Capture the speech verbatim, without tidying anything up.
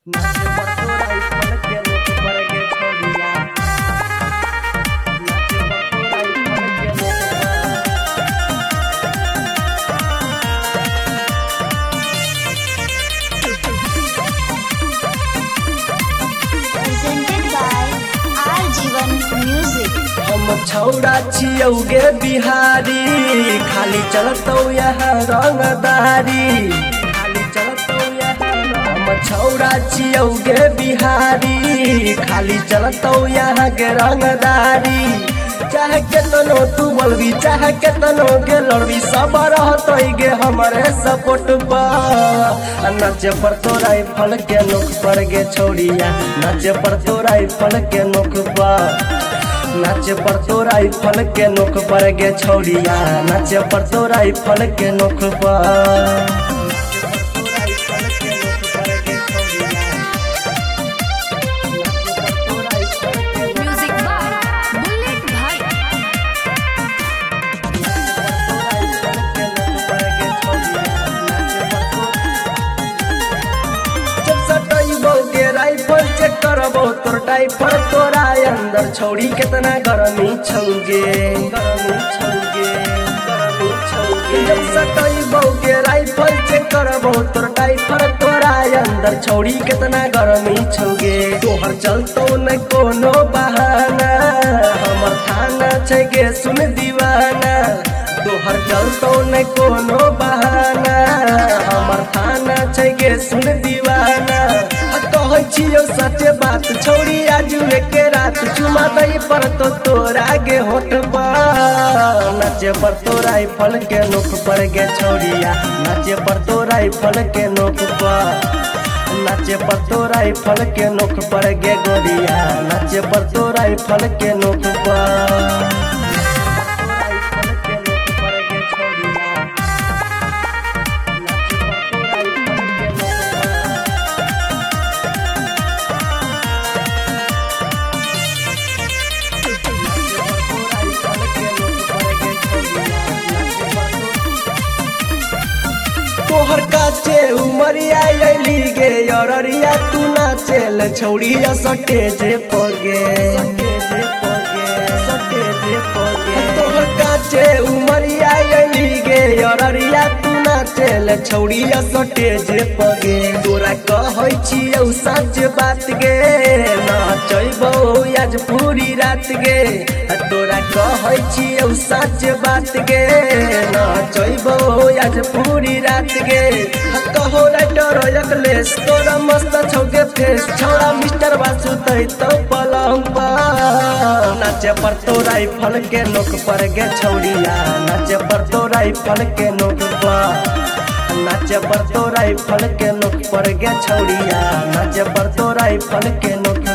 नाचे पर तोरा इफल के नोक पर गे छोड़िया नाचे पर तोरा इफल के नोक presented by R Jeevan Music. हम छौड़ा छियौगे बिहारी खाली चलतौ यहाँ रंगदारी खाली चलतौ यहाँ हम छौड़ा छियौगे बिहारी खाली चलतौ यहाँ के रंगदारी चाहे केतनो तू बोलबी चाहे केतनो के लड़बी सब रहतै गे हमारे सपोर्ट पर नाचे पर तोरा फल के नोक पर गे छोड़िया नाचे पर तोरा फल के नोक पर नाचे पर तोरा फल के नोक पर गे छोड़िया नाचे पर तोरा फल के नोक पर Music by Bullet Bhai. जब सटैबो के राइफल चेक करबो तोर टाइफर तोरा अंदर छोड़ी कितना गरमी छौगे गरमी छौगे गरमी छौगे जब सटैबो के राइफल चेक करबो तोर टाइफर तोरा अंदर छोड़ी कितना गरमी छौगे तोहर चलतौ न कोनो बहाना हमर थाना छै गे सुन दीवाना तोहर चलतौ न कोनो बहाना हमर थाना छै गे सुन दीवाना कहै छियौ सच बात छोड़ी आज के रात चुमा दई पर तो तोरा गे होठ पर नाचे पर तोरा फल के नोक पर गे छोड़िया नाचे पर तोरा फल के नोक पर नाचे पर तोरा फल के नोक पर गे गोरिया नाचे पर तोरा फल के नोक पर तोहर काचे उमरिया अली गे अररिया तू नाचेल छौड़िया सटेजे पर गे सटेजे पर गे सटेजे पर गे तोहर काचे उमरिया अली गे अररिया तू नाचेल छौड़िया सटेजे पर गे तोरा कहै छियौ सच बात गे नाचैबौ आज पूरी रात गे तोरा कहै छियौ सच बात गे नाचैबौ आज पूरी रात गे कहो राइटर अखिलेश तोरा मस्त छौगे फेस छौड़ा मिस्टर बासु तै तो पलंग पर नाचे पर तोरा फल के नोक पर गे छौड़िया नाचे पर तोरा फल के नोक पर नाचे पर तोरा फल के नोक पर गे छौड़िया नाचे पर तोरा फल के नोक